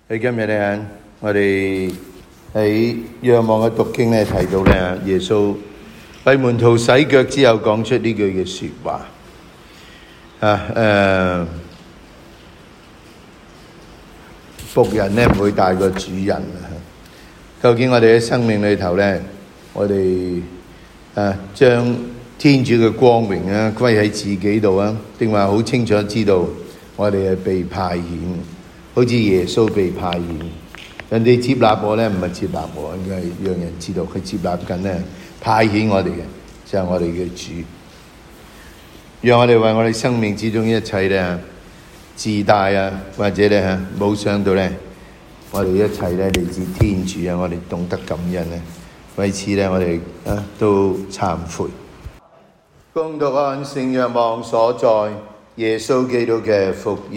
喺今日咧，我哋喺仰望嘅讀經咧提到咧，耶穌為門徒洗腳之後講出呢句嘅說話僕人咧唔會大過主人。究竟我哋喺生命裏頭咧，我哋將天主嘅光榮歸喺自己度啊，定話好清楚知道我哋係被派遣，好似耶穌被派遣，人哋接納我咧，唔係接納我，應該係讓人知道佢接納緊咧，派遣我哋嘅就係我哋嘅主，讓我哋為我哋生命之中一切咧自大或者咧冇想到咧，我哋一切咧嚟自天主啊，我哋懂得感恩咧，為此咧我哋都懺悔。恭讀按聖若望所在耶穌基督嘅福音。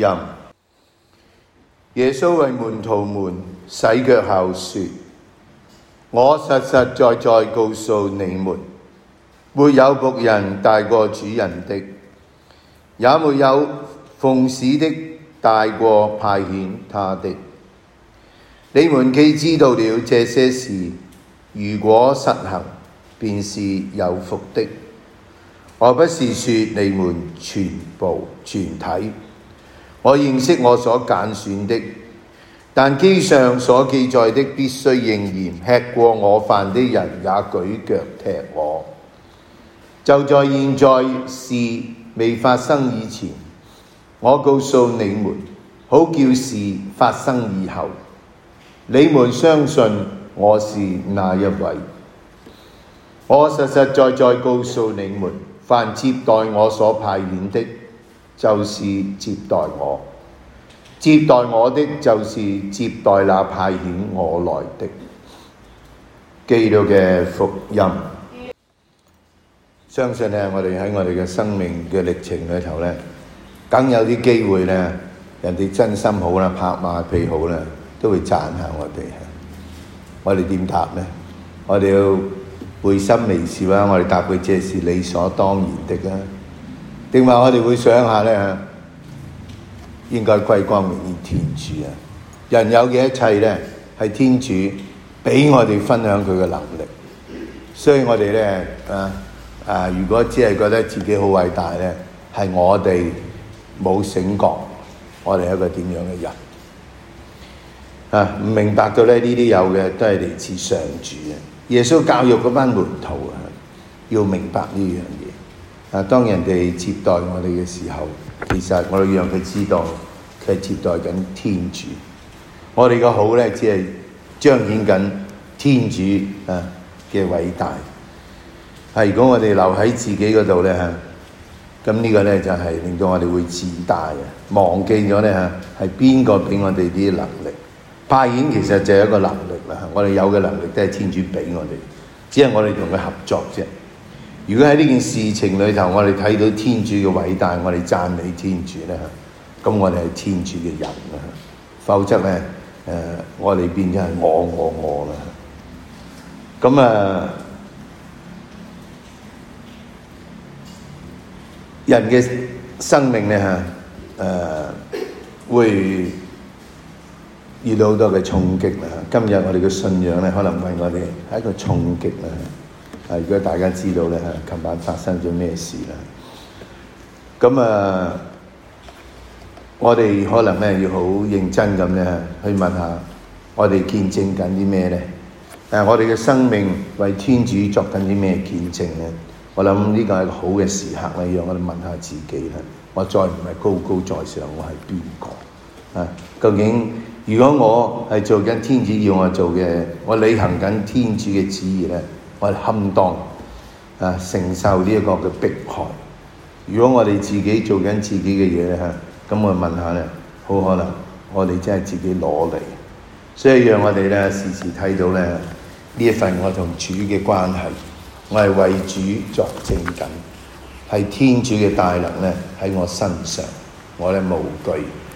耶穌為門徒們洗腳後說：我實實在在告訴你們，沒有僕人大過主人的，也沒有奉使的大過派遣他的。你們既知道了這些事，如果實行，便是有福的。我不是說你們全體，我認識我所揀選的，但經上所記載的必須應驗，吃過我飯的人也舉腳踢我。就在現在事未發生以前，我告訴你們，好叫事發生以後，你們相信我是那一位。我實實在在告訴你們，凡接待我所派遣的，就是接待我；接待我的，就是接待那派遣我來的。基督嘅福音。相信咧，我哋喺我哋嘅生命嘅歷程裏頭咧，梗有啲機會咧，人哋真心好啦，拍馬屁好啦，都會讚下我哋。我哋點答咧？我哋要會心微笑啊！我哋答佢這是理所當然的啊，定話我哋會想下咧，應該歸光榮於天主啊！人有嘅一切咧，係天主俾我哋分享佢嘅能力，所以我哋咧如果只係覺得自己好偉大咧，係我哋冇醒覺，我哋係一個點樣嘅人唔明白到咧，呢啲有嘅都係嚟自上主啊！耶穌教育嗰班門徒要明白呢樣嘢。當人哋接待我哋嘅時候，其實我哋讓佢知道佢係接待緊天主。我哋嘅好咧，只係彰顯緊天主嘅偉大。如果我哋留喺自己嗰度咧咁呢個咧就係令到我哋會自大忘記咗咧係邊個俾我哋啲能力。派遣其實就係一個能力啦，我哋有嘅能力都係天主俾我哋，只係我哋同佢合作啫。如果喺呢件事情裏頭，我哋睇到天主嘅偉大，我哋讚美天主咧，咁我哋係天主嘅人啦。否則咧，我哋變咗係我啦。咁人嘅生命咧會遇到好多嘅衝擊啦！今日我哋嘅信仰咧，可能為我哋係一個衝擊啦。如果大家知道咧，琴晚發生咗咩事啦？咁我哋可能咧要好認真咁咧去問下，我哋見證緊啲咩咧？我哋嘅生命為天主作緊啲咩見證咧？我諗呢個係一個好嘅時刻咧，讓我哋問下自己啦。我再唔係高高在上，我係邊個？究竟如果我係做緊天主要我做嘅，我履行緊天主嘅旨意咧，我係堪當承受呢一個嘅迫害。如果我哋自己做緊自己嘅嘢咧咁我問下咧，好可能我哋真係自己攞嚟。所以讓我哋咧時時睇到咧呢一份我同主嘅關係，我係為主作證緊，係天主嘅大能咧喺我身上，我咧無懼。